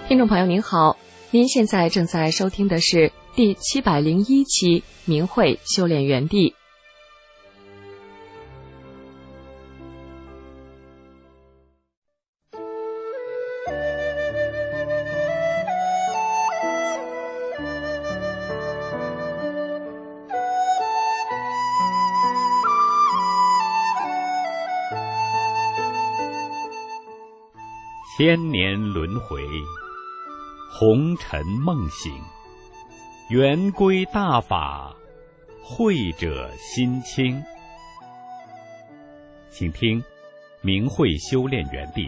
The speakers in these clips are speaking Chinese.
听众朋友您好，您现在正在收听的是第701期明慧修炼园地。 千年轮回，红尘梦醒，圆归大法，慧者心清。请听明慧修炼园地。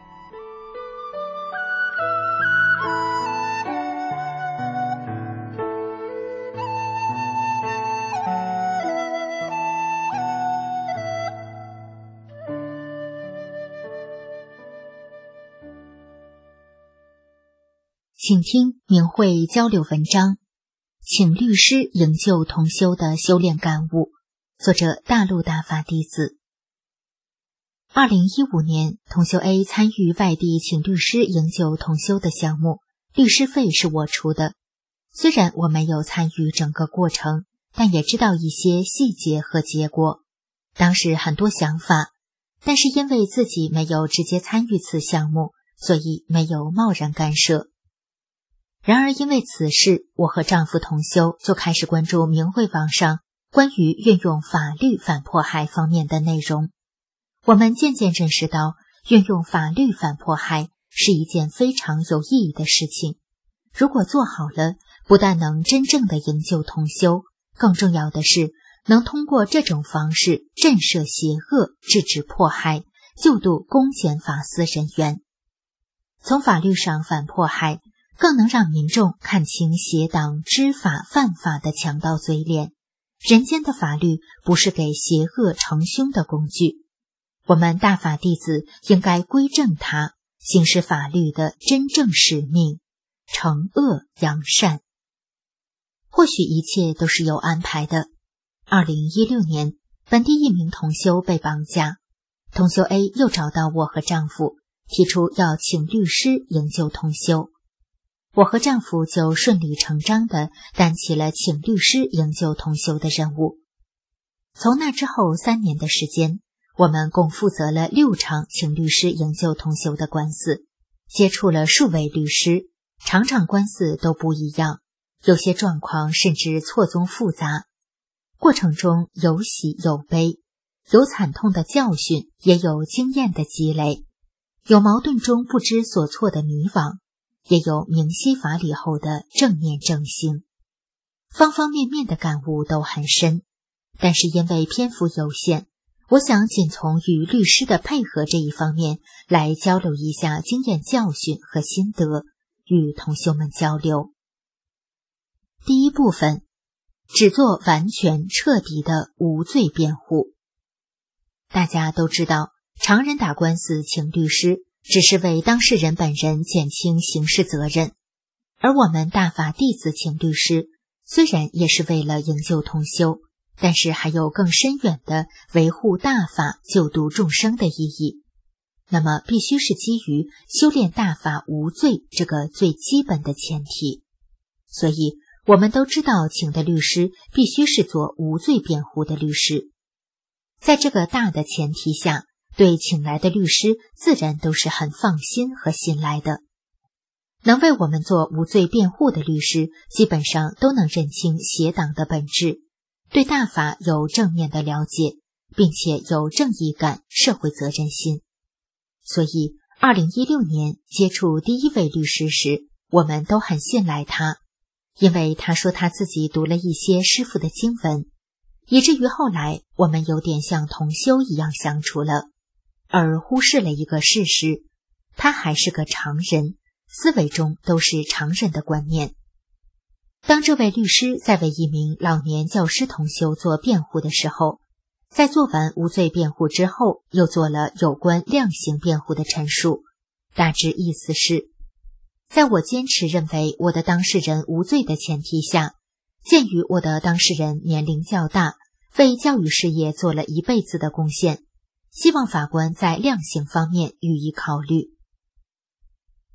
请听明慧交流文章，请律师营救同修的修炼感悟，作者大陆大法弟子。2015年，同修 A 参与外地请律师营救同修的项目，律师费是我出的。虽然我没有参与整个过程，但也知道一些细节和结果。当时很多想法，但是因为自己没有直接参与此项目，所以没有贸然干涉。然而因为此事，我和丈夫同修就开始关注明慧网上关于运用法律反迫害方面的内容。我们渐渐认识到，运用法律反迫害是一件非常有意义的事情。如果做好了，不但能真正的营救同修，更重要的是能通过这种方式震慑邪恶，制止迫害，救度公检法司人员。从法律上反迫害，更能让民众看清邪党知法犯法的强盗嘴脸。人间的法律不是给邪恶成凶的工具，我们大法弟子应该归正它，行使法律的真正使命，惩恶扬善。或许一切都是有安排的。2016年，本地一名同修被绑架，同修 A 又找到我和丈夫，提出要请律师营救同修。我和丈夫就顺理成章地担起了请律师营救同修的任务。从那之后3年的时间，我们共负责了6场请律师营救同修的官司，接触了数位律师，场场官司都不一样，有些状况甚至错综复杂。过程中有喜有悲，有惨痛的教训，也有经验的积累，有矛盾中不知所措的迷惘，也有明晰法理后的正念正心，方方面面的感悟都很深。但是因为篇幅有限，我想仅从与律师的配合这一方面来交流一下经验教训和心得，与同修们交流。第一部分，只做完全彻底的无罪辩护。大家都知道，常人打官司请律师只是为当事人本人减轻刑事责任，而我们大法弟子请律师，虽然也是为了营救同修，但是还有更深远的维护大法救度众生的意义。那么必须是基于修炼大法无罪这个最基本的前提。所以我们都知道，请的律师必须是做无罪辩护的律师。在这个大的前提下，对请来的律师自然都是很放心和信赖的。能为我们做无罪辩护的律师，基本上都能认清邪党的本质，对大法有正面的了解，并且有正义感、社会责任心。所以2016年接触第一位律师时，我们都很信赖他，因为他说他自己读了一些师父的经文，以至于后来我们有点像同修一样相处了，而忽视了一个事实，他还是个常人，思维中都是常人的观念。当这位律师在为一名老年教师同修做辩护的时候，在做完无罪辩护之后，又做了有关量刑辩护的陈述。大致意思是，在我坚持认为我的当事人无罪的前提下，鉴于我的当事人年龄较大，为教育事业做了一辈子的贡献，希望法官在量刑方面予以考虑。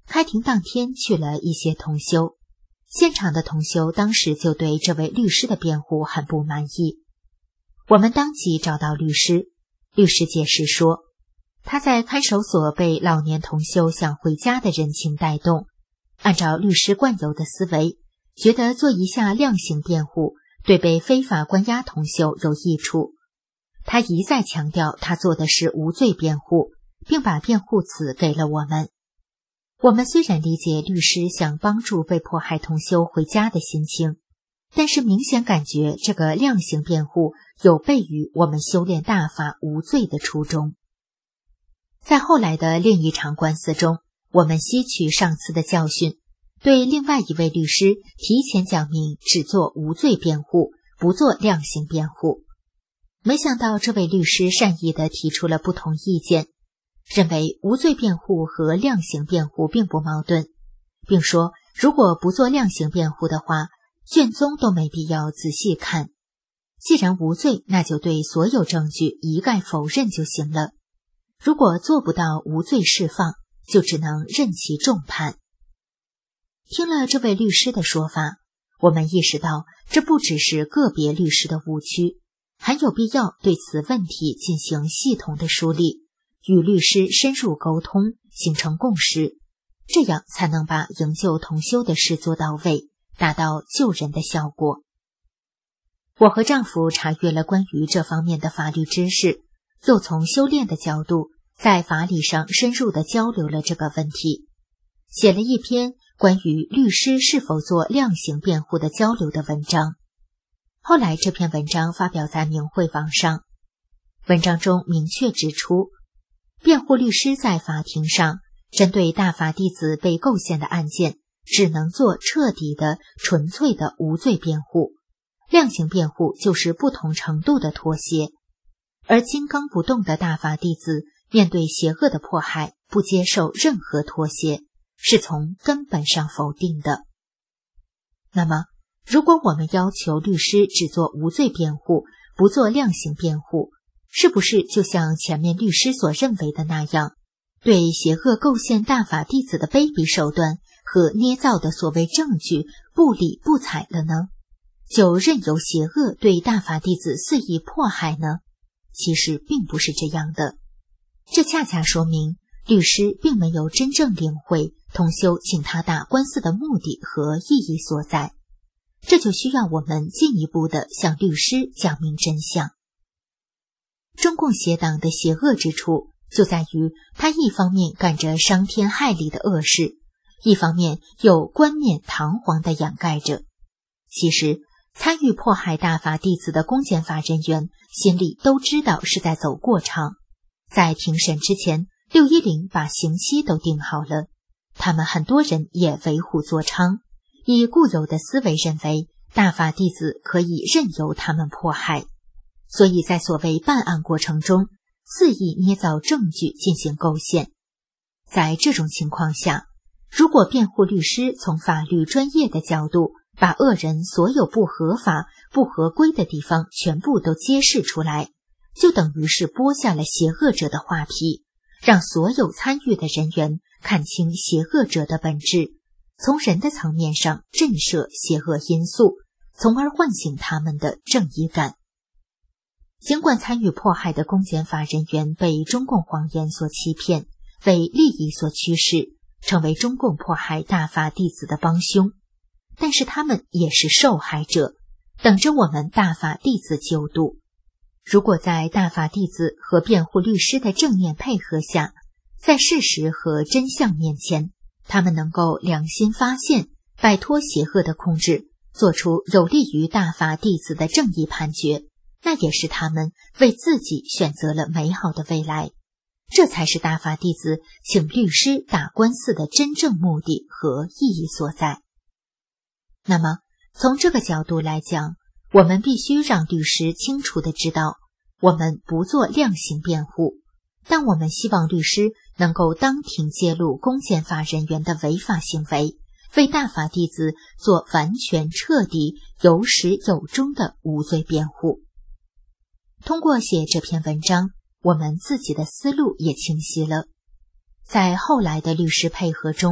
开庭当天去了一些同修，现场的同修当时就对这位律师的辩护很不满意。我们当即找到律师，律师解释说，他在看守所被老年同修想回家的人情带动，按照律师惯有的思维，觉得做一下量刑辩护对被非法关押同修有益处。他一再强调他做的是无罪辩护，并把辩护词给了我们。我们虽然理解律师想帮助被迫害同修回家的心情，但是明显感觉这个量刑辩护有悖于我们修炼大法无罪的初衷。在后来的另一场官司中，我们吸取上次的教训，对另外一位律师提前讲明只做无罪辩护，不做量刑辩护。没想到这位律师善意地提出了不同意见，认为无罪辩护和量刑辩护并不矛盾，并说如果不做量刑辩护的话，卷宗都没必要仔细看。既然无罪，那就对所有证据一概否认就行了。如果做不到无罪释放，就只能任其重判。听了这位律师的说法，我们意识到这不只是个别律师的误区，还有必要对此问题进行系统的梳理，与律师深入沟通，形成共识，这样才能把营救同修的事做到位，达到救人的效果。我和丈夫查阅了关于这方面的法律知识，又从修炼的角度在法理上深入地交流了这个问题，写了一篇关于律师是否做量刑辩护的交流的文章。后来这篇文章发表在明慧网上，文章中明确指出，辩护律师在法庭上针对大法弟子被构陷的案件，只能做彻底的、纯粹的无罪辩护，量刑辩护就是不同程度的妥协。而金刚不动的大法弟子面对邪恶的迫害，不接受任何妥协，是从根本上否定的。那么，如果我们要求律师只做无罪辩护，不做量刑辩护，是不是就像前面律师所认为的那样，对邪恶构陷大法弟子的卑鄙手段和捏造的所谓证据不理不睬了呢？就任由邪恶对大法弟子肆意迫害呢？其实并不是这样的。这恰恰说明律师并没有真正领会同修请他打官司的目的和意义所在，这就需要我们进一步的向律师讲明真相。中共邪党的邪恶之处就在于，他一方面干着伤天害理的恶事，一方面又冠冕堂皇地掩盖着。其实参与迫害大法弟子的公检法人员心里都知道是在走过场，在庭审之前，610把刑期都定好了，他们很多人也为虎作伥，以固有的思维认为大法弟子可以任由他们迫害，所以在所谓办案过程中肆意捏造证据进行构陷。在这种情况下，如果辩护律师从法律专业的角度把恶人所有不合法、不合规的地方全部都揭示出来，就等于是剥下了邪恶者的画皮，让所有参与的人员看清邪恶者的本质，从人的层面上震慑邪恶因素，从而唤醒他们的正义感。尽管参与迫害的公检法人员被中共谎言所欺骗，为利益所驱使，成为中共迫害大法弟子的帮凶，但是他们也是受害者，等着我们大法弟子救度。如果在大法弟子和辩护律师的正面配合下，在事实和真相面前，他们能够良心发现，摆脱邪恶的控制，做出有利于大法弟子的正义判决，那也是他们为自己选择了美好的未来。这才是大法弟子请律师打官司的真正目的和意义所在。那么，从这个角度来讲，我们必须让律师清楚地知道，我们不做量刑辩护，但我们希望律师能够当庭揭露公检法人员的违法行为，为大法弟子做完全彻底、有始有终的无罪辩护。通过写这篇文章，我们自己的思路也清晰了。在后来的律师配合中，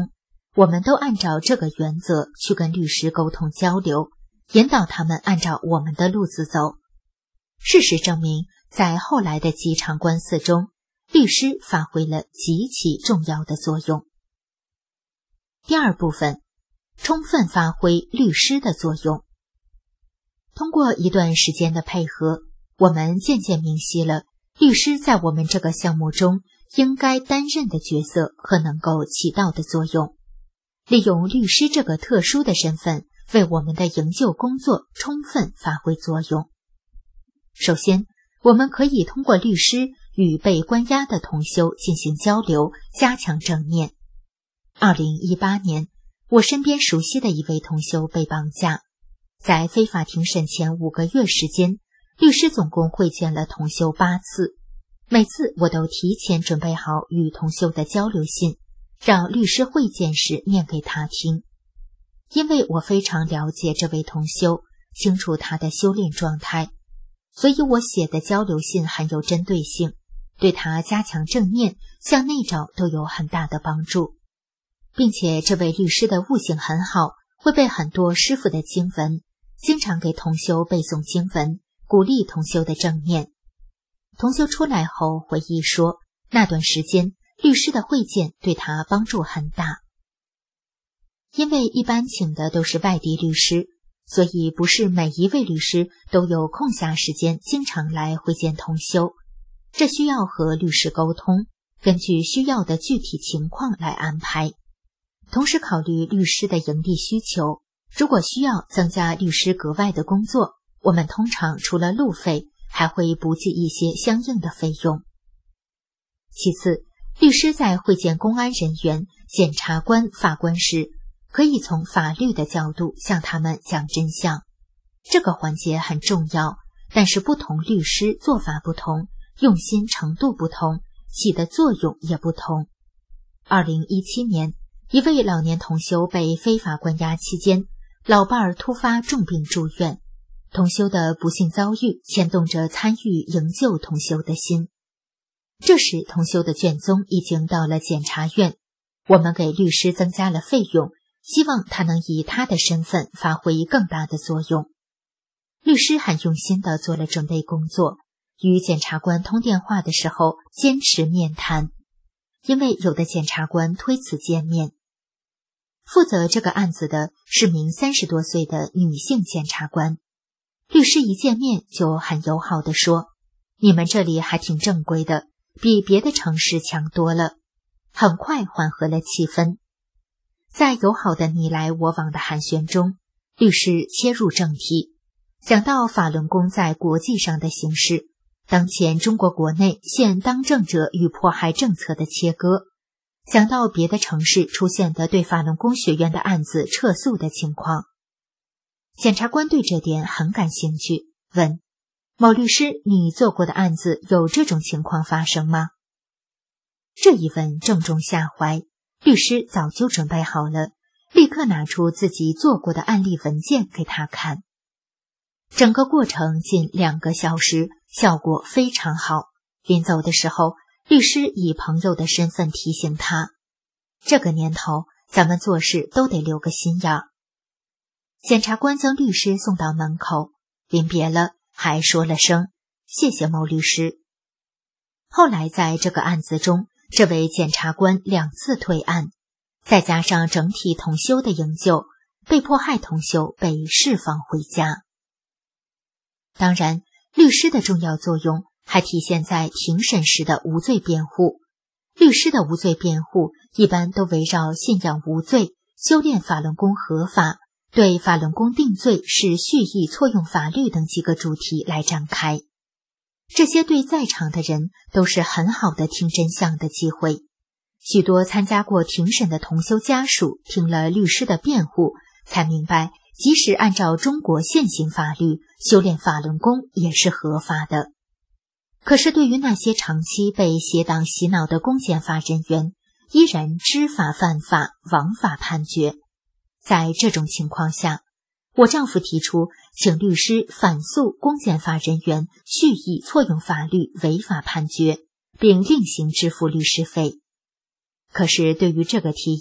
我们都按照这个原则去跟律师沟通交流，引导他们按照我们的路子走。事实证明，在后来的几场官司中，律师发挥了极其重要的作用。第二部分，充分发挥律师的作用。通过一段时间的配合，我们渐渐明晰了律师在我们这个项目中应该担任的角色和能够起到的作用，利用律师这个特殊的身份为我们的营救工作充分发挥作用。首先，我们可以通过律师与被关押的同修进行交流，加强正念。2018年，我身边熟悉的一位同修被绑架，在非法庭审前5个月时间，律师总共会见了同修8次，每次我都提前准备好与同修的交流信，让律师会见时念给他听。因为我非常了解这位同修，清楚他的修炼状态，所以我写的交流信很有针对性，对他加强正念、向内找都有很大的帮助。并且这位律师的悟性很好，会背很多师父的经文，经常给同修背诵经文，鼓励同修的正念。同修出来后回忆说，那段时间律师的会见对他帮助很大。因为一般请的都是外地律师，所以不是每一位律师都有空暇时间经常来会见同修，这需要和律师沟通，根据需要的具体情况来安排。同时考虑律师的盈利需求，如果需要增加律师格外的工作，我们通常除了路费，还会补给一些相应的费用。其次，律师在会见公安人员、检察官、法官时，可以从法律的角度向他们讲真相。这个环节很重要，但是不同律师做法不同，用心程度不同，起的作用也不同。2017年，一位老年同修被非法关押期间，老伴儿突发重病住院，同修的不幸遭遇牵动着参与营救同修的心。这时同修的卷宗已经到了检察院，我们给律师增加了费用，希望他能以他的身份发挥更大的作用。律师很用心地做了准备工作，与检察官通电话的时候坚持面谈，因为有的检察官推辞见面。负责这个案子的是名30多岁的女性检察官，律师一见面就很友好地说，你们这里还挺正规的，比别的城市强多了，很快缓和了气氛。在友好的你来我往的寒暄中，律师切入正题，讲到法轮功在国际上的形势，当前中国国内现当政者与迫害政策的切割，讲到别的城市出现的对法轮功学院的案子撤诉的情况。检察官对这点很感兴趣，问某律师，你做过的案子有这种情况发生吗？这一问正中下怀，律师早就准备好了，立刻拿出自己做过的案例文件给他看。整个过程近2个小时，效果非常好。临走的时候，律师以朋友的身份提醒他，这个年头咱们做事都得留个心眼儿。检察官将律师送到门口，临别了还说了声谢谢某律师。后来在这个案子中，这位检察官2次退案，再加上整体同修的营救，被迫害同修被释放回家。当然，律师的重要作用还体现在庭审时的无罪辩护。律师的无罪辩护一般都围绕信仰无罪、修炼法轮功合法、对法轮功定罪是蓄意错用法律等几个主题来展开。这些对在场的人都是很好的听真相的机会。许多参加过庭审的同修家属听了律师的辩护，才明白即使按照中国现行法律，修炼法轮功也是合法的。可是对于那些长期被邪党洗脑的公检法人员，依然知法犯法，枉法判决。在这种情况下，我丈夫提出请律师反诉公检法人员蓄意错用法律违法判决，并另行支付律师费。可是对于这个提议，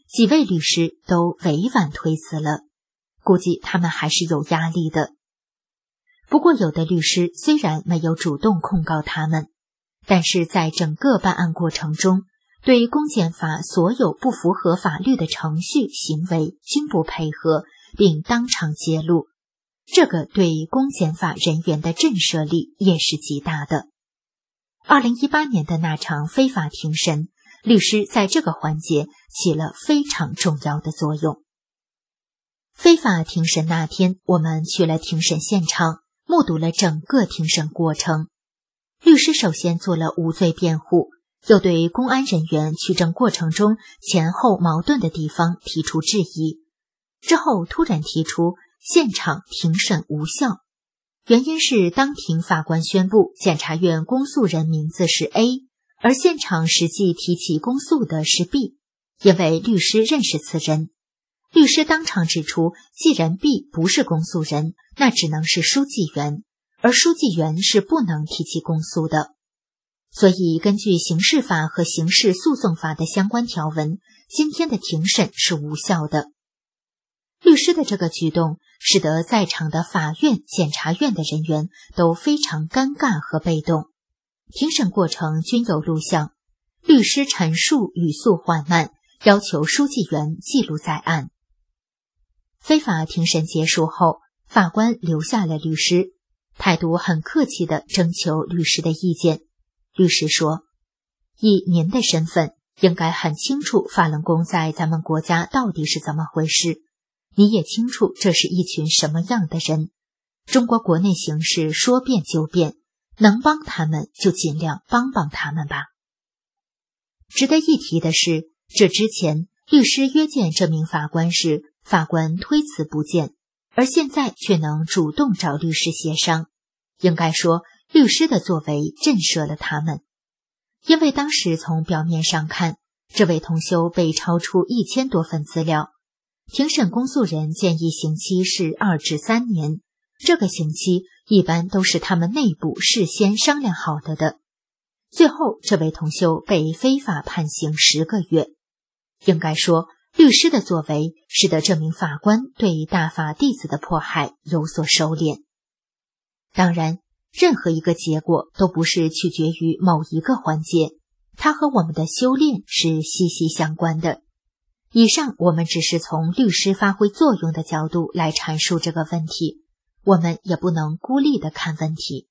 几位律师都委婉推辞了，估计他们还是有压力的。不过有的律师虽然没有主动控告他们，但是在整个办案过程中，对公检法所有不符合法律的程序行为均不配合，并当场揭露，这个对公检法人员的震慑力也是极大的。2018年的那场非法庭审，律师在这个环节起了非常重要的作用。非法庭审那天，我们去了庭审现场，目睹了整个庭审过程。律师首先做了无罪辩护，又对公安人员取证过程中前后矛盾的地方提出质疑，之后突然提出现场庭审无效，原因是当庭法官宣布检察院公诉人名字是 A， 而现场实际提起公诉的是 B， 因为律师认识此人。律师当场指出，既然 B 不是公诉人，那只能是书记员，而书记员是不能提起公诉的。所以根据刑事法和刑事诉讼法的相关条文，今天的庭审是无效的。律师的这个举动使得在场的法院、检察院的人员都非常尴尬和被动。庭审过程均有录像，律师陈述语速缓慢，要求书记员记录在案。非法庭审结束后，法官留下了律师，态度很客气地征求律师的意见。律师说，以您的身份，应该很清楚法轮功在咱们国家到底是怎么回事，你也清楚这是一群什么样的人。中国国内形势说变就变，能帮他们就尽量帮帮他们吧。值得一提的是，这之前律师约见这名法官时，法官推辞不见，而现在却能主动找律师协商。应该说，律师的作为震慑了他们。因为当时从表面上看，这位同修被超出1000多份资料，庭审公诉人建议刑期是2至3年，这个刑期一般都是他们内部事先商量好的。最后这位同修被非法判刑10个月。应该说，律师的作为使得这名法官对大法弟子的迫害有所收敛。当然，任何一个结果都不是取决于某一个环节，它和我们的修炼是息息相关的。以上我们只是从律师发挥作用的角度来阐述这个问题，我们也不能孤立地看问题。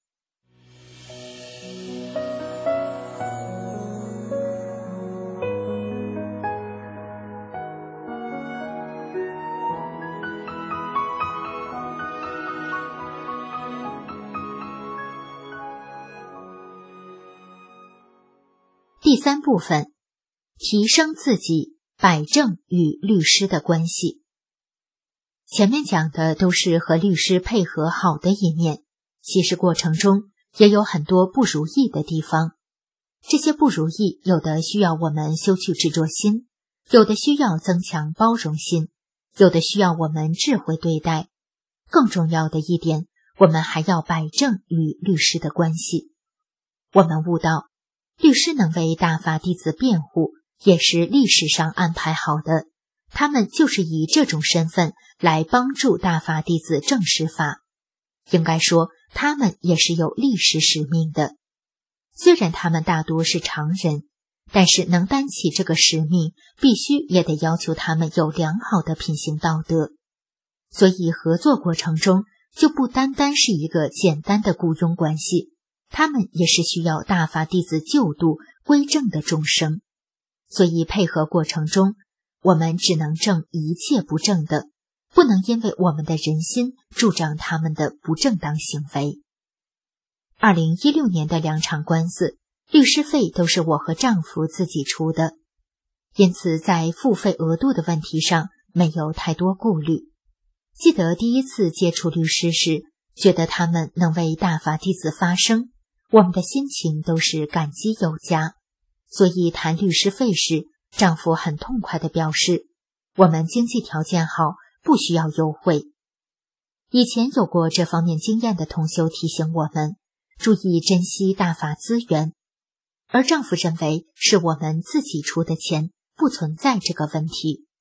第3部分，提升自己，摆正与律师的关系。前面讲的都是和律师配合好的一面，其实过程中也有很多不如意的地方。这些不如意，有的需要我们修去执着心，有的需要增强包容心，有的需要我们智慧对待。更重要的一点，我们还要摆正与律师的关系。我们悟到，律师能为大法弟子辩护，也是历史上安排好的，他们就是以这种身份来帮助大法弟子证实法。应该说，他们也是有历史使命的。虽然他们大多是常人，但是能担起这个使命，必须也得要求他们有良好的品行道德。所以合作过程中，就不单单是一个简单的雇佣关系，他们也是需要大法弟子救度归正的众生。所以配合过程中，我们只能正一切不正的，不能因为我们的人心助长他们的不正当行为。2016年的2场官司，律师费都是我和丈夫自己出的，因此在付费额度的问题上没有太多顾虑。记得第一次接触律师时，觉得他们能为大法弟子发声，我们的心情都是感激有加。所以谈律师费时，丈夫很痛快地表示，我们经济条件好，不需要优惠。以前有过这方面经验的同修提醒我们，注意珍惜大法资源，而丈夫认为是我们自己出的钱，不存在这个问题。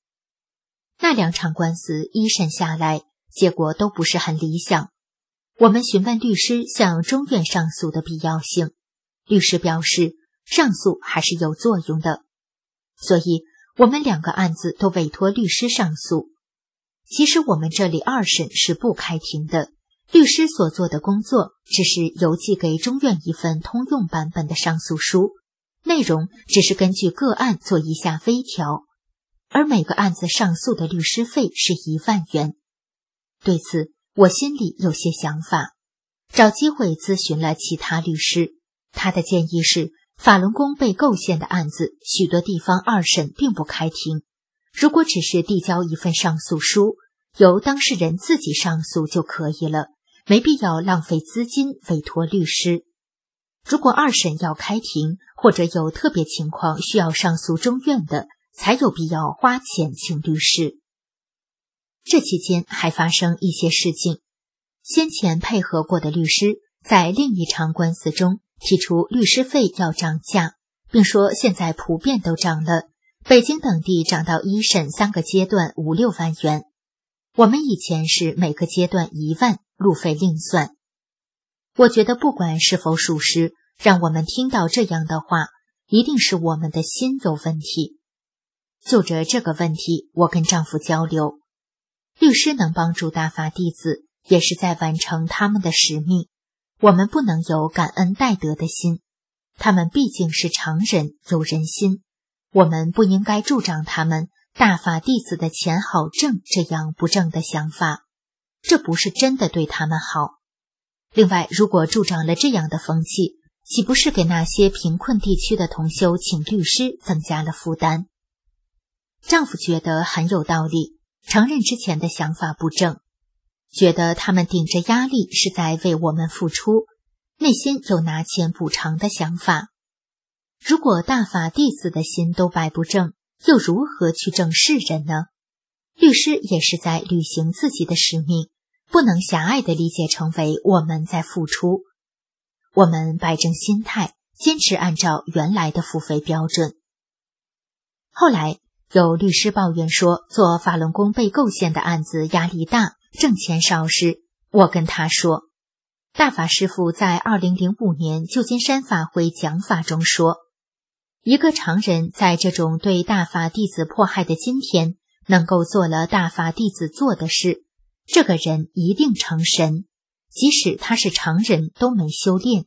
那2场官司一审下来，结果都不是很理想。我们询问律师向中院上诉的必要性，律师表示上诉还是有作用的，所以我们2个案子都委托律师上诉。其实我们这里2审是不开庭的，律师所做的工作只是邮寄给中院一份通用版本的上诉书，内容只是根据个案做一下微调，而每个案子上诉的律师费是1万元。对此我心里有些想法，找机会咨询了其他律师，他的建议是法轮功被构陷的案子许多地方2审并不开庭，如果只是递交一份上诉书，由当事人自己上诉就可以了，没必要浪费资金委托律师。如果2审要开庭，或者有特别情况需要上诉中院的，才有必要花钱请律师。这期间还发生一些事情，先前配合过的律师在另一场官司中提出律师费要涨价，并说现在普遍都涨了，北京等地涨到1审3个阶段5、6万元，我们以前是每个阶段1万，路费另算。我觉得不管是否属实，让我们听到这样的话，一定是我们的心有问题。就着这个问题，我跟丈夫交流，律师能帮助大法弟子，也是在完成他们的使命，我们不能有感恩戴德的心，他们毕竟是常人，有人心，我们不应该助长他们大法弟子的钱好挣这样不正的想法，这不是真的对他们好。另外，如果助长了这样的风气，岂不是给那些贫困地区的同修请律师增加了负担？丈夫觉得很有道理，承认之前的想法不正，觉得他们顶着压力是在为我们付出，内心有拿钱补偿的想法。如果大法弟子的心都摆不正，又如何去正世人呢？律师也是在履行自己的使命，不能狭隘地理解成为我们在付出。我们摆正心态，坚持按照原来的付费标准。后来有律师抱怨说，做法轮功被构陷的案子压力大，挣钱少时，我跟他说，大法师父在2005年旧金山法会讲法中说，一个常人在这种对大法弟子迫害的今天，能够做了大法弟子做的事，这个人一定成神，即使他是常人都没修炼。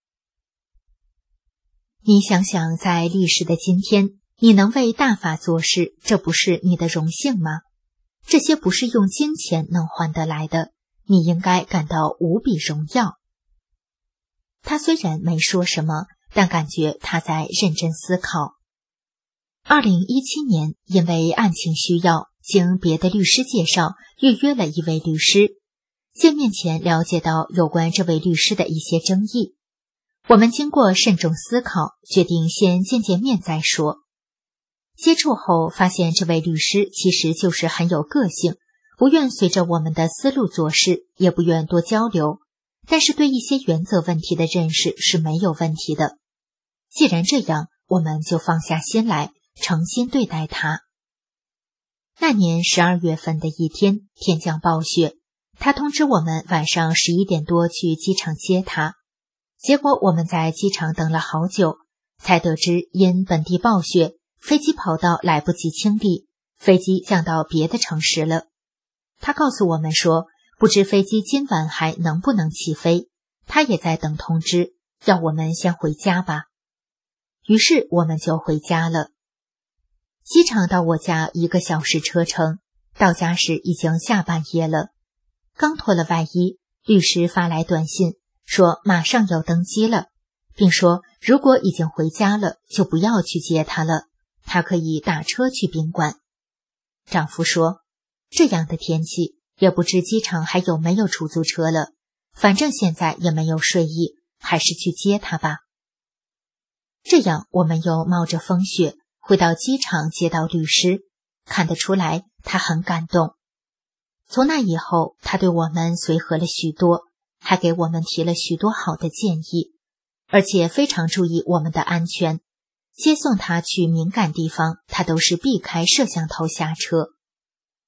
你想想，在历史的今天，你能为大法做事，这不是你的荣幸吗？这些不是用金钱能换得来的，你应该感到无比荣耀。他虽然没说什么，但感觉他在认真思考。2017年，因为案情需要，经别的律师介绍，预约了一位律师。见面前了解到有关这位律师的一些争议，我们经过慎重思考，决定先见见面再说。接触后发现这位律师其实就是很有个性，不愿随着我们的思路做事，也不愿多交流，但是对一些原则问题的认识是没有问题的。既然这样，我们就放下心来，诚心对待他。那年12月份的一天，天降暴雪，他通知我们晚上11点多去机场接他。结果我们在机场等了好久，才得知因本地暴雪，飞机跑道来不及清理，飞机降到别的城市了。他告诉我们说，不知飞机今晚还能不能起飞，他也在等通知，要我们先回家吧。于是我们就回家了。机场到我家1个小时车程，到家时已经下半夜了。刚脱了外衣，律师发来短信说马上要登机了，并说如果已经回家了，就不要去接他了，他可以打车去宾馆。丈夫说，这样的天气，也不知机场还有没有出租车了，反正现在也没有睡意，还是去接他吧。这样我们又冒着风雪回到机场接到律师，看得出来他很感动。从那以后，他对我们随和了许多，还给我们提了许多好的建议，而且非常注意我们的安全。接送他去敏感地方，他都是避开摄像头下车。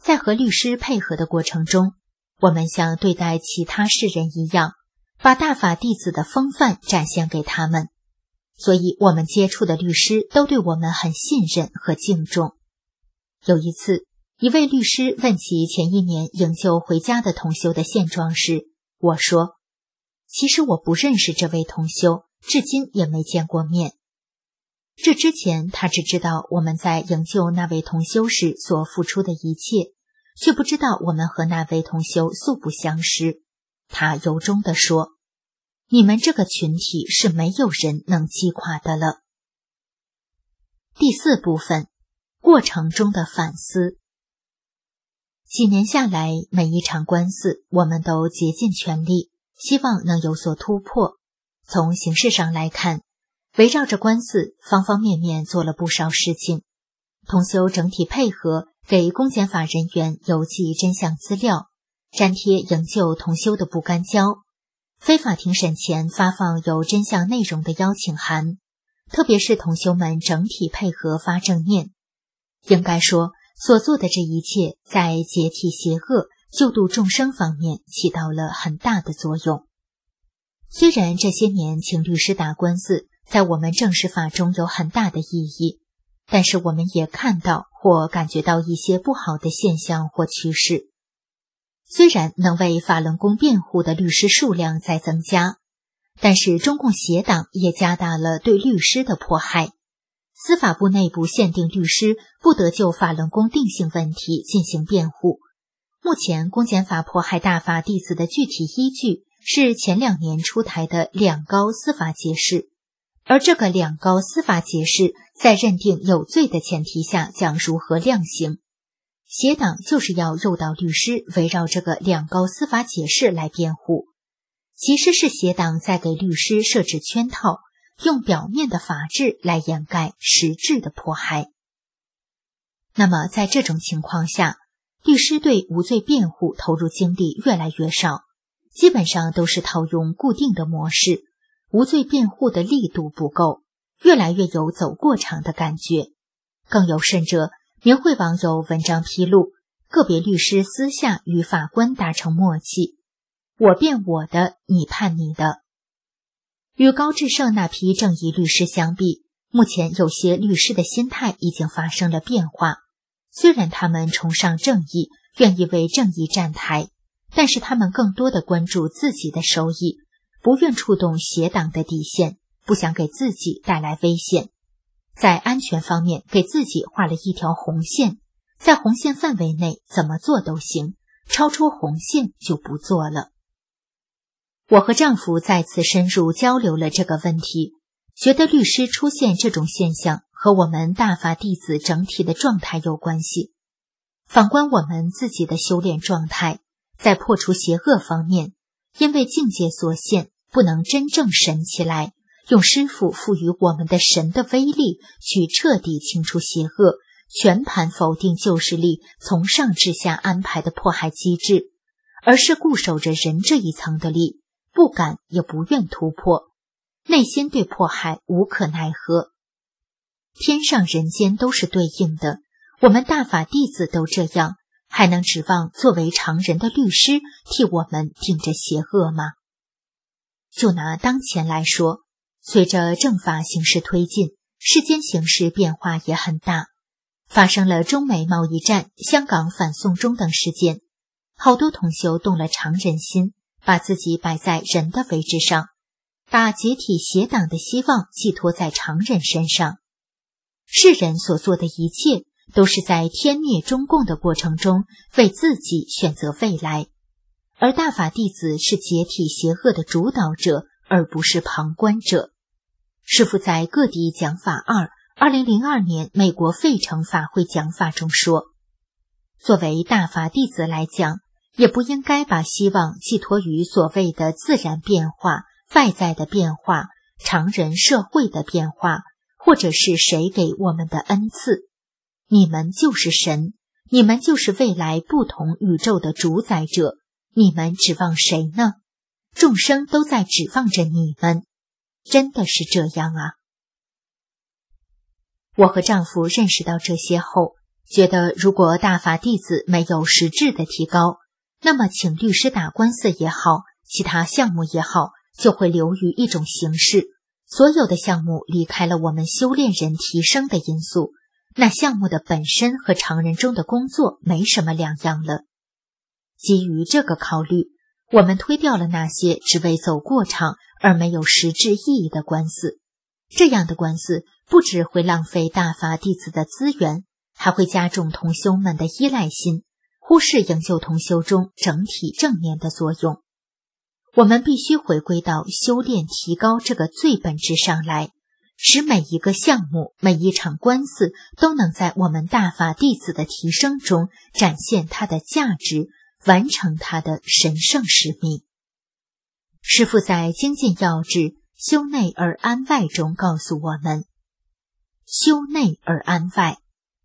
在和律师配合的过程中，我们像对待其他世人一样，把大法弟子的风范展现给他们，所以我们接触的律师都对我们很信任和敬重。有一次，一位律师问起前一年营救回家的同修的现状时，我说，其实我不认识这位同修，至今也没见过面。这之前他只知道我们在营救那位同修时所付出的一切，却不知道我们和那位同修素不相识。他由衷地说，你们这个群体是没有人能击垮的了。第4部分，过程中的反思。几年下来，每一场官司我们都竭尽全力，希望能有所突破。从形式上来看，围绕着官司方方面面做了不少事情。同修整体配合，给公检法人员邮寄真相资料，粘贴营救同修的不干胶，非法庭审前发放有真相内容的邀请函，特别是同修们整体配合发正念。应该说，所做的这一切在解体邪恶、救度众生方面起到了很大的作用。虽然这些年请律师打官司在我们正式法中有很大的意义，但是我们也看到或感觉到一些不好的现象或趋势。虽然能为法轮功辩护的律师数量在增加，但是中共邪党也加大了对律师的迫害。司法部内部限定律师不得就法轮功定性问题进行辩护。目前公检法迫害大法弟子的具体依据是前2年出台的2高司法解释，而这个2高司法解释在认定有罪的前提下将如何量刑。邪党就是要诱导律师围绕这个2高司法解释来辩护，其实是邪党在给律师设置圈套，用表面的法治来掩盖实质的迫害。那么在这种情况下，律师对无罪辩护投入精力越来越少，基本上都是套用固定的模式，无罪辩护的力度不够，越来越有走过场的感觉。更有甚者，明慧网有文章披露，个别律师私下与法官达成默契，我辩我的，你判你的。与高志胜那批正义律师相比，目前有些律师的心态已经发生了变化。虽然他们崇尚正义，愿意为正义站台，但是他们更多的关注自己的收益，不愿触动邪党的底线，不想给自己带来危险。在安全方面给自己画了一条红线，在红线范围内怎么做都行，超出红线就不做了。我和丈夫再次深入交流了这个问题，觉得律师出现这种现象和我们大法弟子整体的状态有关系。反观我们自己的修炼状态，在破除邪恶方面，因为境界所限，不能真正神起来，用师父赋予我们的神的威力去彻底清除邪恶，全盘否定旧势力从上至下安排的迫害机制，而是固守着人这一层的力，不敢也不愿突破，内心对迫害无可奈何。天上人间都是对应的，我们大法弟子都这样，还能指望作为常人的律师替我们顶着邪恶吗？就拿当前来说，随着政法形势推进，世间形势变化也很大，发生了中美贸易战、香港反送中等事件，好多同修动了常人心，把自己摆在人的位置上，把解体邪党的希望寄托在常人身上。世人所做的一切都是在天灭中共的过程中为自己选择未来，而大法弟子是解体邪恶的主导者，而不是旁观者。师父在各地讲法2002年美国费城法会讲法中说，作为大法弟子来讲，也不应该把希望寄托于所谓的自然变化、外在的变化、常人社会的变化，或者是谁给我们的恩赐。你们就是神，你们就是未来不同宇宙的主宰者，你们指望谁呢？众生都在指望着你们，真的是这样啊？我和丈夫认识到这些后， 觉得如果大法弟子没有实质的提高，那么请律师打官司也好，其他项目也好，就会流于一种形式。所有的项目离开了我们修炼人提升的因素，那项目的本身和常人中的工作没什么两样了。基于这个考虑，我们推掉了那些只为走过场而没有实质意义的官司。这样的官司不只会浪费大法弟子的资源，还会加重同修们的依赖心，忽视营救同修中整体正面的作用。我们必须回归到修炼提高这个最本质上来，使每一个项目、每一场官司都能在我们大法弟子的提升中展现它的价值，完成它的神圣使命。师父在精进要旨修内而安外中告诉我们，修内而安外。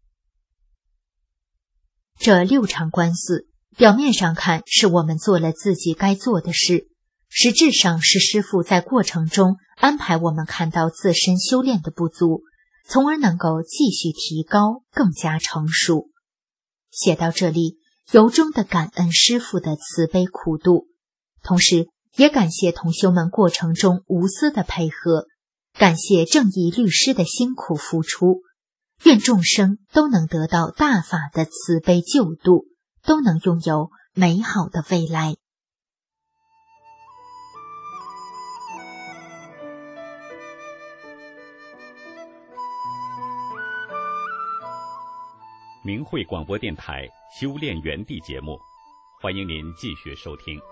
这6场官司表面上看是我们做了自己该做的事，实质上是师父在过程中安排我们看到自身修炼的不足，从而能够继续提高，更加成熟。写到这里，由衷的感恩师父的慈悲苦度，同时也感谢同修们过程中无私的配合，感谢正义律师的辛苦付出。愿众生都能得到大法的慈悲救度，都能拥有美好的未来。 明慧广播电台修炼园地节目，欢迎您继续收听。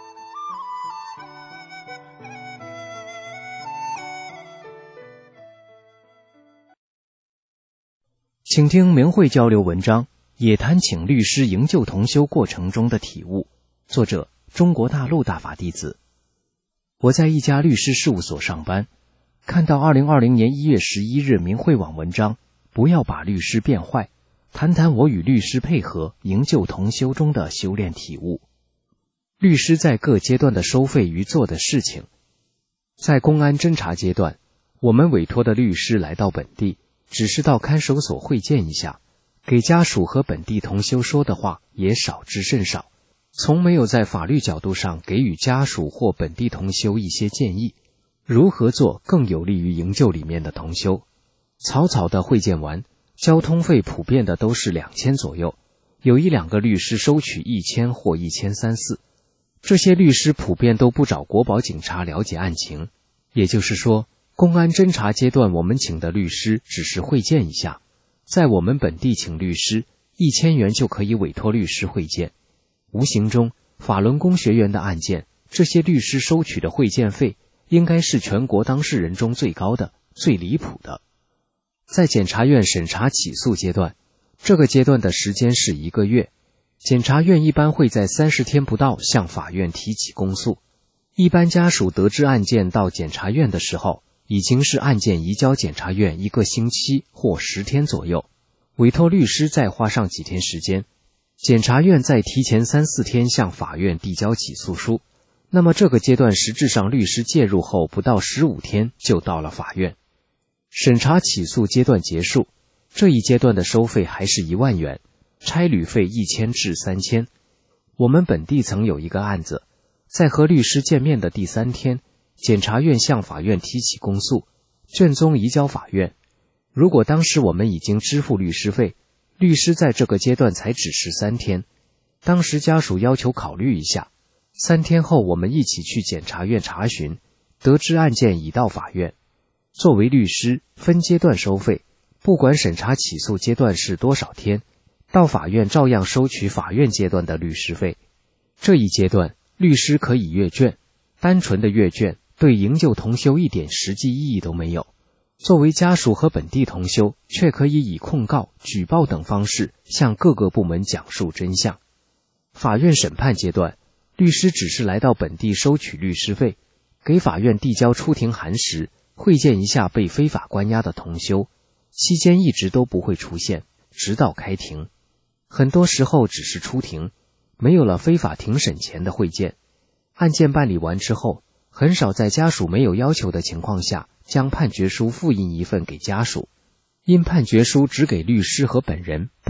请听明慧交流文章，也谈请律师营救同修过程中的体悟。作者：中国大陆大法弟子。我在一家律师事务所上班，看到2020年1月11日明慧网文章，不要把律师变坏，谈谈我与律师配合营救同修中的修炼体悟。律师在各阶段的收费与做的事情。在公安侦查阶段，我们委托的律师来到本地，只是到看守所会见一下，给家属和本地同修说的话也少之甚少，从没有在法律角度上给予家属或本地同修一些建议，如何做更有利于营救里面的同修。草草的会见完，交通费普遍的都是2000左右，有1-2个律师收取1000或1300-1400。这些律师普遍都不找国保警察了解案情，也就是说，公安侦查阶段我们请的律师只是会见一下，在我们本地请律师1000元就可以委托律师会见。无形中，法轮功学员的案件，这些律师收取的会见费应该是全国当事人中最高的、最离谱的。在检察院审查起诉阶段，这个阶段的时间是1个月，检察院一般会在30天不到向法院提起公诉。一般家属得知案件到检察院的时候，已经是案件移交检察院1个星期或10天左右，委托律师再花上几天时间，检察院再提前3-4天向法院递交起诉书。那么这个阶段实质上律师介入后不到15天就到了法院。审查起诉阶段结束，这一阶段的收费还是1万元，差旅费1000至3000。我们本地曾有一个案子，在和律师见面的第3天，检察院向法院提起公诉，卷宗移交法院。如果当时我们已经支付律师费，律师在这个阶段才只是3天。当时家属要求考虑一下，3天后我们一起去检察院查询，得知案件已到法院。作为律师，分阶段收费，不管审查起诉阶段是多少天，到法院照样收取法院阶段的律师费。这一阶段，律师可以阅卷，单纯的阅卷对营救同修一点实际意义都没有。作为家属和本地同修，却可以以控告、举报等方式向各个部门讲述真相。法院审判阶段，律师只是来到本地收取律师费，给法院递交出庭函时，会见一下被非法关押的同修，期间一直都不会出现，直到开庭。很多时候只是出庭，没有了非法庭审前的会见。案件办理完之后，很少在家属没有要求的情况下，将判决书复印一份给家属。因判决书只给律师和本人，不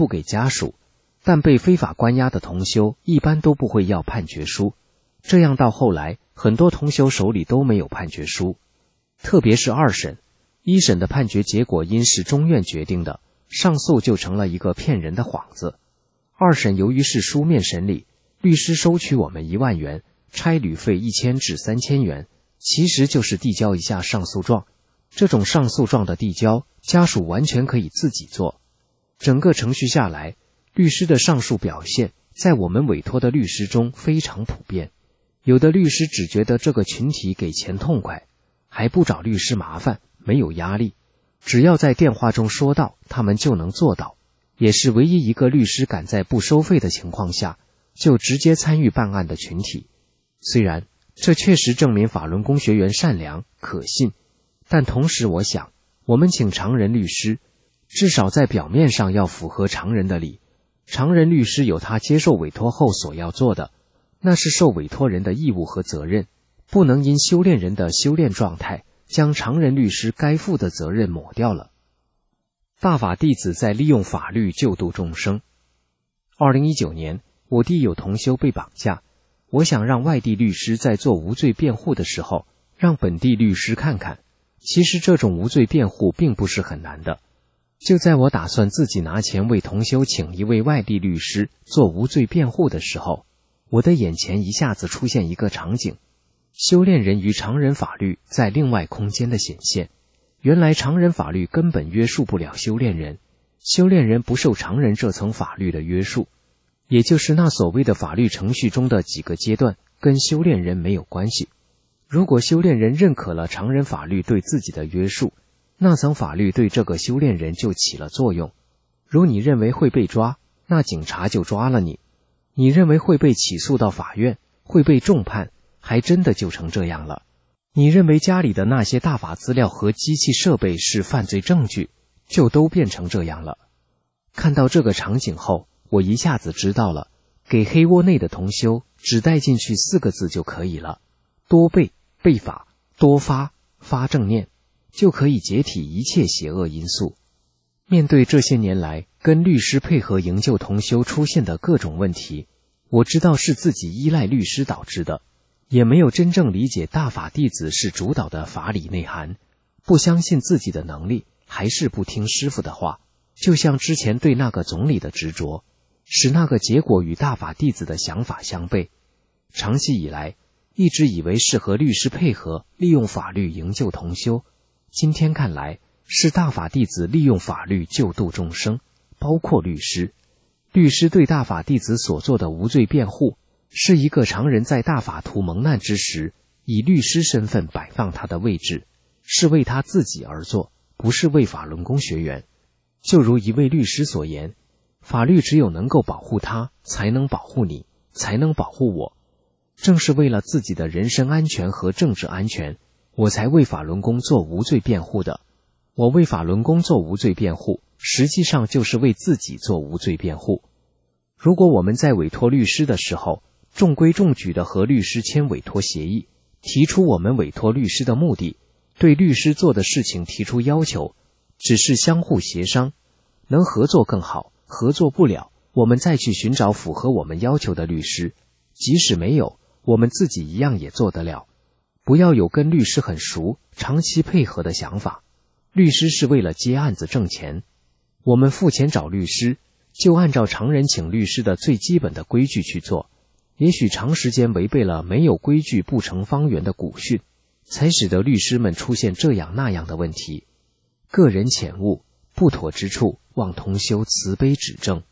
不给家属，但被非法关押的同修一般都不会要判决书，这样到后来很多同修手里都没有判决书。特别是二审、一审的判决结果因是中院决定的，上诉就成了一个骗人的幌子。二审由于是书面审理，律师收取我们1万元，差旅费1000至3000元，其实就是递交一下上诉状。这种上诉状的递交，家属完全可以自己做。整个程序下来，律师的上诉表现在我们委托的律师中非常普遍。有的律师只觉得这个群体给钱痛快，还不找律师麻烦，没有压力，只要在电话中说到，他们就能做到。也是唯一一个律师敢在不收费的情况下就直接参与办案的群体。虽然这确实证明法轮功学员善良可信，但同时我想，我们请常人律师，至少在表面上要符合常人的理。常人律师有他接受委托后所要做的，那是受委托人的义务和责任，不能因修炼人的修炼状态将常人律师该负的责任抹掉了。大法弟子在利用法律救度众生。2019年，我弟有同修被绑架，我想让外地律师在做无罪辩护的时候，让本地律师看看，其实这种无罪辩护并不是很难的。就在我打算自己拿钱为同修请一位外地律师做无罪辩护的时候，我的眼前一下子出现一个场景，修炼人与常人法律在另外空间的显现。原来常人法律根本约束不了修炼人，修炼人不受常人这层法律的约束，也就是那所谓的法律程序中的几个阶段跟修炼人没有关系。如果修炼人认可了常人法律对自己的约束，那层法律对这个修炼人就起了作用。如你认为会被抓，那警察就抓了你；你认为会被起诉到法院，会被重判，还真的就成这样了。你认为家里的那些大法资料和机器设备是犯罪证据，就都变成这样了。看到这个场景后，我一下子知道了，给黑窝内的同修只带进去4个字就可以了：多背、背法、多发、发正念，就可以解体一切邪恶因素。面对这些年来跟律师配合营救同修出现的各种问题，我知道是自己依赖律师导致的，也没有真正理解大法弟子是主导的法理内涵，不相信自己的能力，还是不听师父的话，就像之前对那个总理的执着，使那个结果与大法弟子的想法相悖。长期以来，一直以为是和律师配合，利用法律营救同修，今天看来，是大法弟子利用法律救度众生，包括律师。律师对大法弟子所做的无罪辩护，是一个常人在大法图蒙难之时，以律师身份摆放他的位置，是为他自己而做，不是为法轮功学员。就如一位律师所言，法律只有能够保护他，才能保护你，才能保护我。正是为了自己的人身安全和政治安全，我才为法轮功做无罪辩护的。我为法轮功做无罪辩护，实际上就是为自己做无罪辩护。如果我们在委托律师的时候，中规中矩地和律师签委托协议，提出我们委托律师的目的，对律师做的事情提出要求，只是相互协商，能合作更好，合作不了，我们再去寻找符合我们要求的律师，即使没有，我们自己一样也做得了。不要有跟律师很熟，长期配合的想法。律师是为了接案子挣钱，我们付钱找律师，就按照常人请律师的最基本的规矩去做。也许长时间违背了没有规矩不成方圆的古训，才使得律师们出现这样那样的问题。个人浅悟，不妥之处，望同修慈悲指正。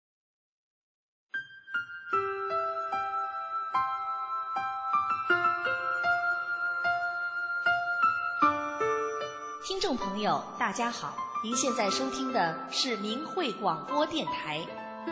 听众朋友，大家好，您现在收听的是明慧广播电台。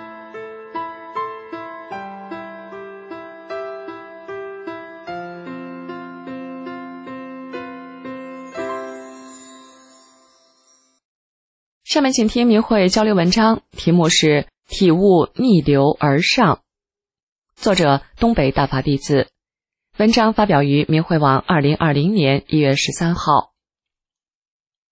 下面请听明慧交流文章，题目是体悟逆流而上，作者东北大法弟子。文章发表于明慧网2020年1月13号。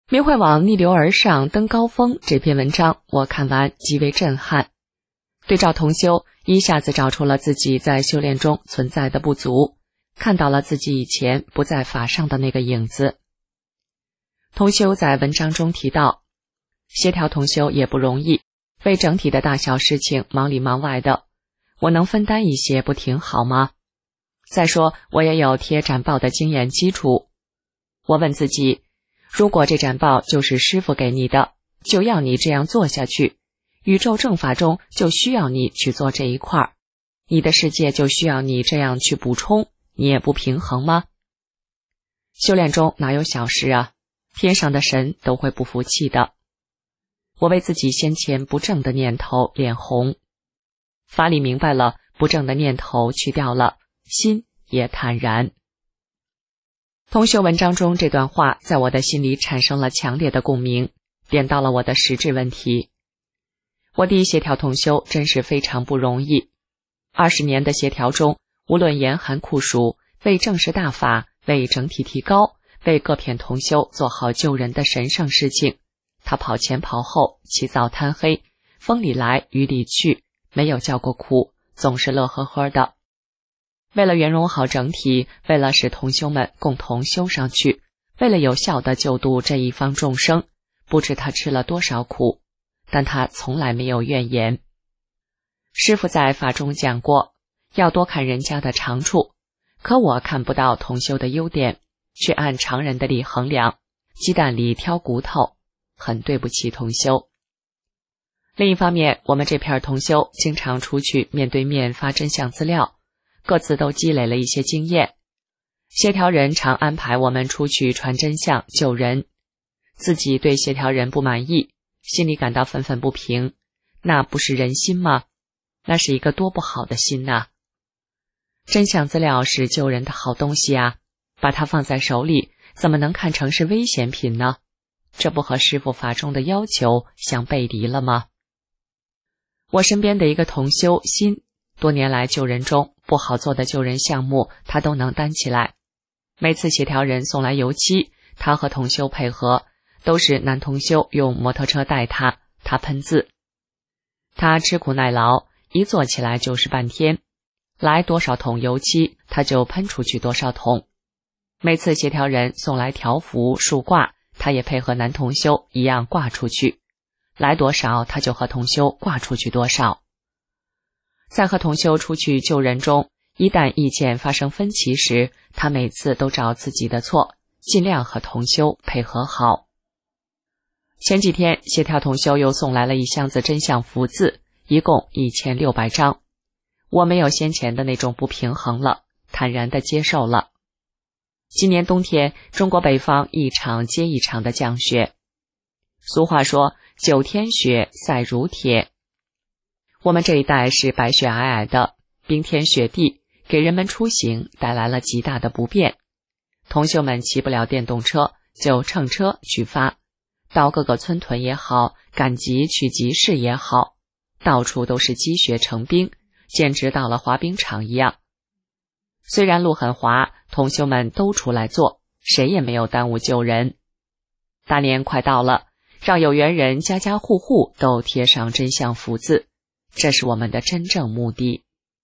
明慧网逆流而上登高峰这篇文章我看完极为震撼，对照同修，一下子找出了自己在修炼中存在的不足，看到了自己以前不在法上的那个影子。同修在文章中提到，协调同修也不容易，为整体的大小事情忙里忙外的，我能分担一些不挺好吗？再说我也有贴展报的经验基础，我问自己，如果这展报就是师父给你的，就要你这样做下去，宇宙正法中就需要你去做这一块，你的世界就需要你这样去补充，你也不平衡吗？修炼中哪有小事啊，天上的神都会不服气的。我为自己先前不正的念头脸红，法理明白了，不正的念头去掉了，心也坦然。同修文章中这段话在我的心里产生了强烈的共鸣，点到了我的实质问题。我第一协调同修真是非常不容易，20年的协调中，无论严寒酷暑，为正视大法，为整体提高，为各片同修做好救人的神圣事情，他跑前跑后，起早贪黑，风里来雨里去，没有叫过苦，总是乐呵呵的。为了圆融好整体，为了使同修们共同修上去，为了有效地救度这一方众生，不知他吃了多少苦，但他从来没有怨言。师父在法中讲过，要多看人家的长处，可我看不到同修的优点，却按常人的理衡量，鸡蛋里挑骨头，很对不起同修。另一方面，我们这片同修经常出去面对面发真相资料，各自都积累了一些经验。协调人常安排我们出去传真相救人，自己对协调人不满意，心里感到愤愤不平，那不是人心吗？那是一个多不好的心呐！真相资料是救人的好东西啊，把它放在手里，怎么能看成是危险品呢？这不和师父法中的要求相背离了吗？我身边的一个同修心，多年来救人中不好做的救人项目他都能担起来，每次协调人送来油漆，他和同修配合，都是男同修用摩托车带他，他喷字。他吃苦耐劳，一做起来就是半天，来多少桶油漆他就喷出去多少桶。每次协调人送来条幅竖挂，他也配合男同修一样挂出去，来多少他就和同修挂出去多少。在和同修出去救人中，一旦意见发生分歧时，他每次都找自己的错，尽量和同修配合好。前几天协调同修又送来了一箱子真相福字，一共1600张。我没有先前的那种不平衡了，坦然地接受了。今年冬天，中国北方一场接一场的降雪。俗话说9天雪赛如铁。我们这一带是白雪皑皑的，冰天雪地，给人们出行带来了极大的不便。同修们骑不了电动车，就乘车去发，到各个村屯也好，赶集去集市也好，到处都是积雪成冰，简直到了滑冰场一样。虽然路很滑，同修们都出来做，谁也没有耽误救人。大年快到了，让有缘人家家户户都贴上真相福字，这是我们的真正目的。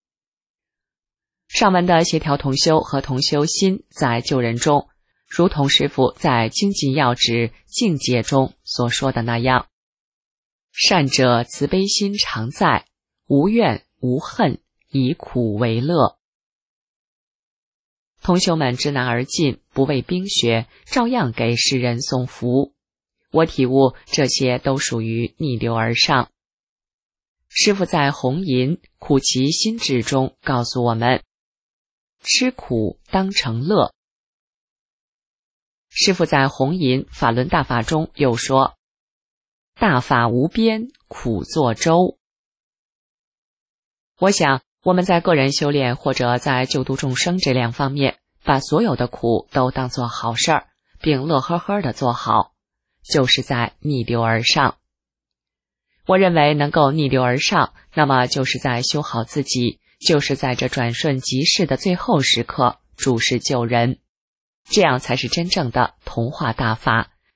上文的协调同修和同修心在救人中，如同师父在精进要旨境界中所说的那样，善者慈悲心常在，无怨无恨，以苦为乐。同修们知难而进，不畏冰雪，照样给世人送福。我体悟这些都属于逆流而上。师父在红银苦其心志中告诉我们，吃苦当成乐。师父在红银法轮大法中又说，大法无边，苦作舟。我想我们在个人修炼或者在救度众生这两方面，把所有的苦都当作好事儿，并乐呵呵地做好，就是在逆流而上。我认为能够逆流而上，那么就是在修好自己，就是在这转瞬即逝的最后时刻注视救人，这样才是真正的同化大法，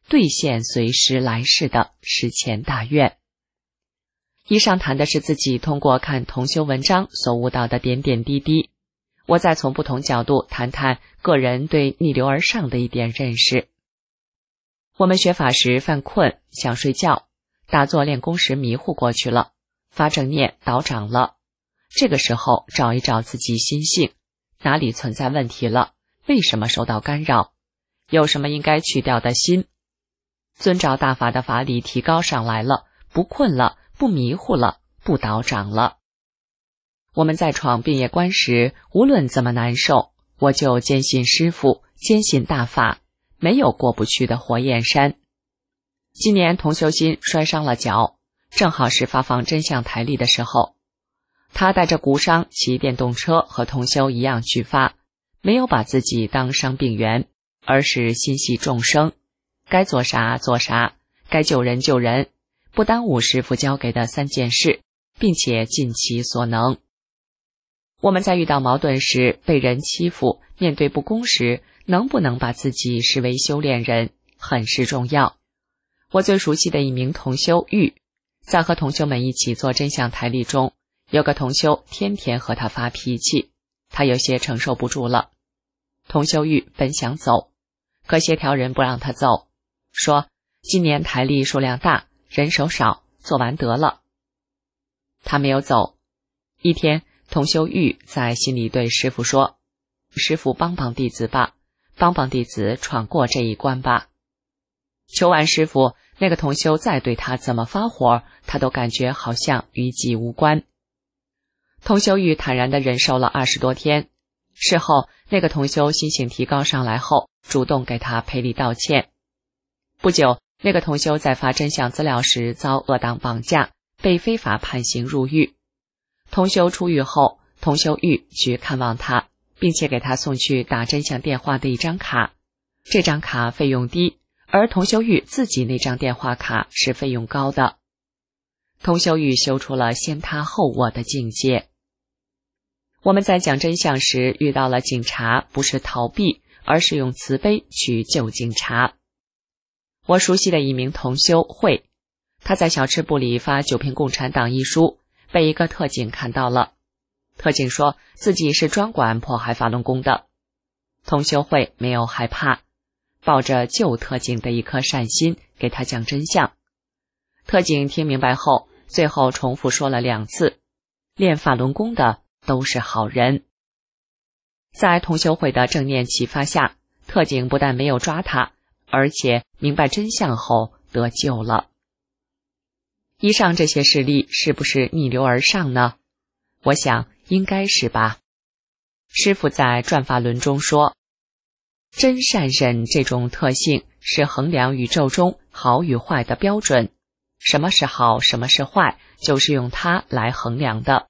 兑现随时来世的实前大愿。以上谈的是自己通过看同修文章所悟到的点点滴滴，我再从不同角度谈谈个人对逆流而上的一点认识。我们学法时犯困，想睡觉，打坐练功时迷糊过去了，发正念倒掌了，这个时候找一找自己心性，哪里存在问题了，为什么受到干扰，有什么应该去掉的心，遵照大法的法理提高上来了，不困了，不迷糊了，不倒掌了。我们在闯病业关时，无论怎么难受，我就坚信师父，坚信大法，没有过不去的火焰山。今年同修心摔伤了脚，正好是发放真相台历的时候，他带着骨伤骑电动车和同修一样去发，没有把自己当伤病员，而是心系众生，该做啥做啥，该救人救人，不耽误师父交给的3件事，并且尽其所能。我们在遇到矛盾时，被人欺负，面对不公时，能不能把自己视为修炼人，很是重要。我最熟悉的一名同修玉，在和同修们一起做真相台历中，有个同修天天和他发脾气，他有些承受不住了。同修玉本想走，可协调人不让他走，说今年台历数量大，人手少，做完得了。他没有走。一天，同修玉在心里对师父说，师父帮帮弟子吧，帮帮弟子闯过这一关吧。求完师父，那个同修再对他怎么发火，他都感觉好像与己无关。同修玉坦然地忍受了20多天，事后那个同修心性提高上来后，主动给他赔礼道歉。不久，那个同修在发真相资料时遭恶党绑架，被非法判刑入狱。同修出狱后，同修玉去看望他，并且给他送去打真相电话的一张卡，这张卡费用低，而同修玉自己那张电话卡是费用高的。同修玉修出了先他后我的境界。我们在讲真相时遇到了警察，不是逃避，而是用慈悲去救警察。我熟悉的一名同修慧，他在小吃部里发9篇共产党一书，被一个特警看到了。特警说自己是专管迫害法轮功的。同修慧没有害怕，抱着救特警的一颗善心给他讲真相。特警听明白后，最后重复说了2次，练法轮功的都是好人。在同修慧的正念启发下，特警不但没有抓他，而且明白真相后得救了。以上这些事例是不是逆流而上呢？我想应该是吧。师父在转法轮中说，真善忍这种特性是衡量宇宙中好与坏的标准，什么是好，什么是坏，就是用它来衡量的。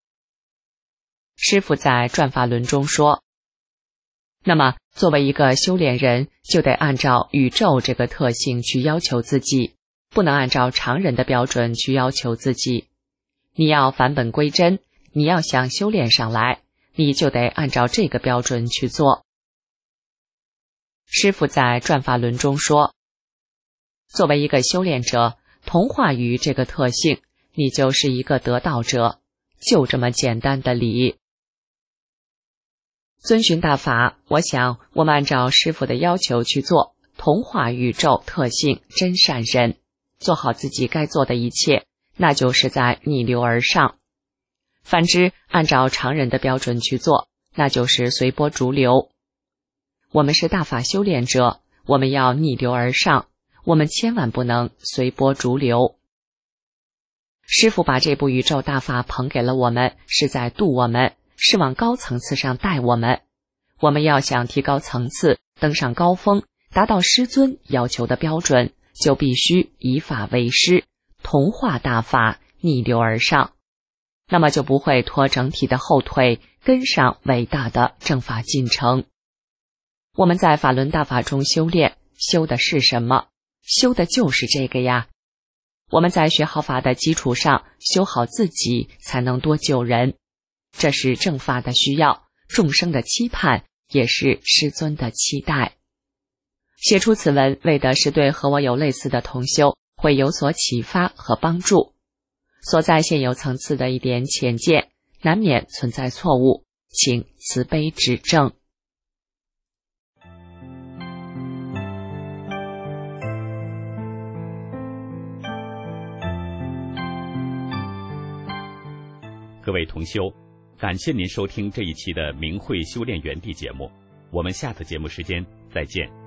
师父在转法轮中说，那么作为一个修炼人，就得按照宇宙这个特性去要求自己，不能按照常人的标准去要求自己。你要返本归真，你要想修炼上来，你就得按照这个标准去做。师父在转法轮中说，作为一个修炼者，同化于这个特性，你就是一个得道者，就这么简单的理。遵循大法，我想我们按照师父的要求去做，同化宇宙特性真善忍，做好自己该做的一切，那就是在逆流而上。反之，按照常人的标准去做，那就是随波逐流。我们是大法修炼者，我们要逆流而上，我们千万不能随波逐流。师父把这部宇宙大法捧给了我们，是在度我们，是往高层次上带我们。我们要想提高层次，登上高峰，达到师尊要求的标准，就必须以法为师，同化大法，逆流而上，那么就不会拖整体的后腿，跟上伟大的正法进程。我们在法轮大法中修炼，修的是什么？修的就是这个呀。我们在学好法的基础上，修好自己，才能多救人。这是正法的需要，众生的期盼，也是师尊的期待。 写出此文为的是对和我有类似的同修会有所启发和帮助，所在现有层次的一点浅见难免存在错误，请慈悲指正。 各位同修，感谢您收听这一期的明慧修炼园地节目，我们下次节目时间再见。